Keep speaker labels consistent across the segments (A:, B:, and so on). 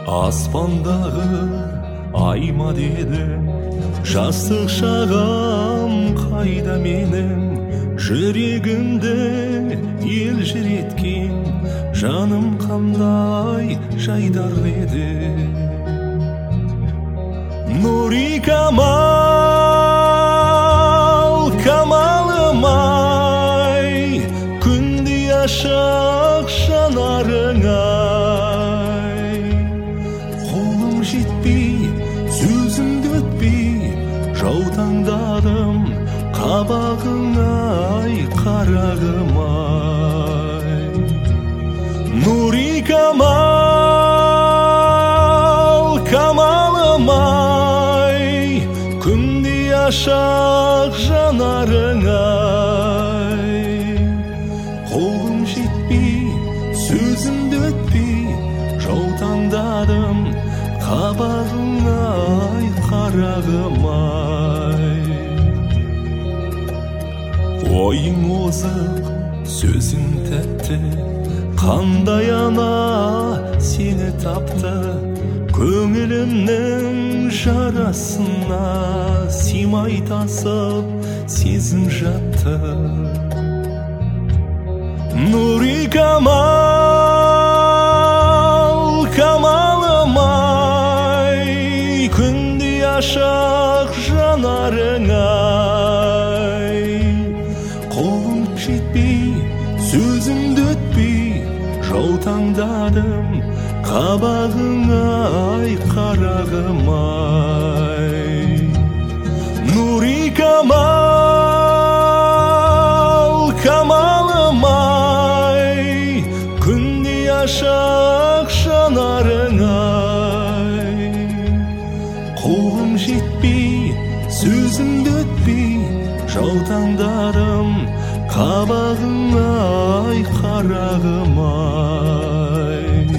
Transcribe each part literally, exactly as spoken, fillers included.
A: аспандағы айма дедің, жастық шағым қайда менің, жүрегімді елжіреткен жаным қандай жайдар еді. Нұри камал, камалым-ай, күндей ашық жанарың-ай, қолым жетпей, сөзімді өтпей, жаутаңдадым қабағың-ай, қарағым-ай. Нұри камал, камалым-ай, күндей ашық жанарың-ай, қолым жетпей, сөзімді өтпей, жаутаңдадым қабағың-ай, қарағым-ай. Ойың озық, сөзің тәтті, қандай ана сені тапты, көңілімнің жарасына симай тасып сезім жатты. Нұри камал, камалым-ай, күндей ашық жанарың-ай, қолым жетпей, сөзімді өтпей, жаутаңдадым қабағың-ай, қарағым-ай. Нұри камал, камалым-ай, күндей ашық жанарың-ай, қолым жетпей, сөзімді өтпей, жаутаңдадым қабағың-ай, қарағым-ай.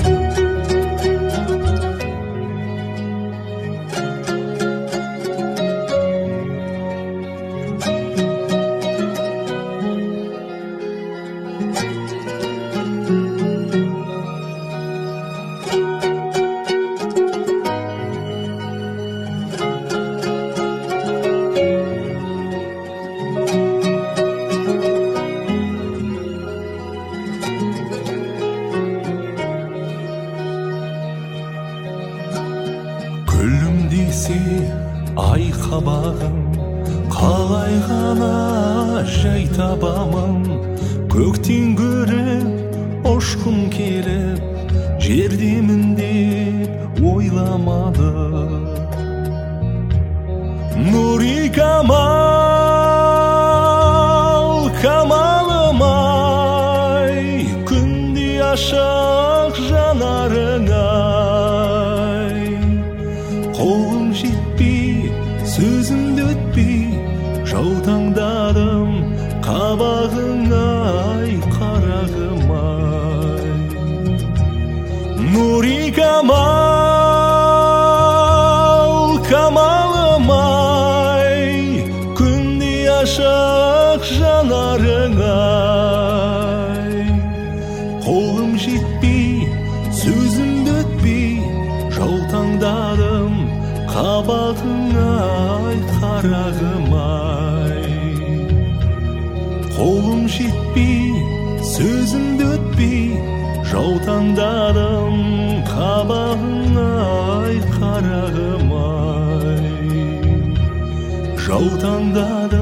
A: Күлімдесе ай қабағым, қалай ғана жай табамын, көктен көріп ұшқым келіп, жердемін деп ойламады. Нұри камал, камалым-ай, күндей ашық жанарың-ай, қолым жетпей, сөзімді өтпей, жаутаңдадым қабағың-ай, қарағым-ай. Нұри камал, камалым-ай, күндей ашық жанарың-ай, қолым жетпей, сөзімді өтпей, жаутаңдадым қабағың-ай, қарағым-ай. Қолым жетпей, сөзімді өтпей, жаутаңдадым қабағың-ай, қарағым-ай. Жаутаңдадым